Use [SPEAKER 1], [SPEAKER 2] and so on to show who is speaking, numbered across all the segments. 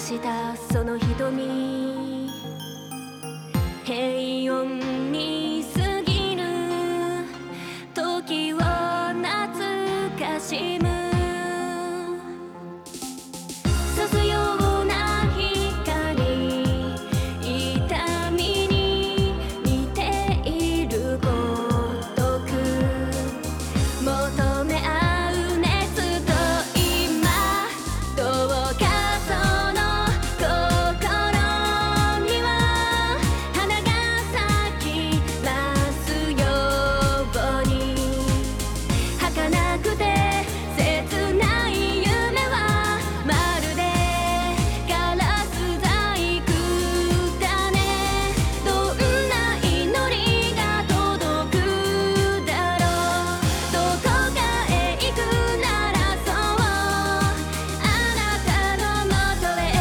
[SPEAKER 1] したその瞳、平穏に過ぎる時を懐かしむ。刺すような光、痛みに似ているごとく求め合う熱と今、どうかその心には花が咲きますように。儚くて切ない夢はまるでガラス細工だね。どんな祈りが届くだろう。どこかへ行くならそう、あなたのもとへ。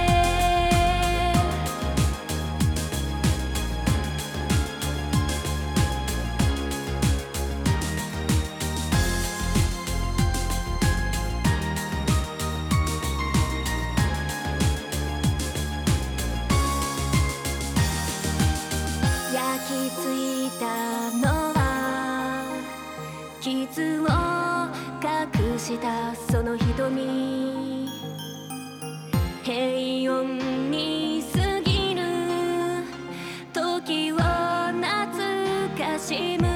[SPEAKER 1] 焼き付いたのは傷を隠したその瞳、平穏に過ぎる時を懐かしむ。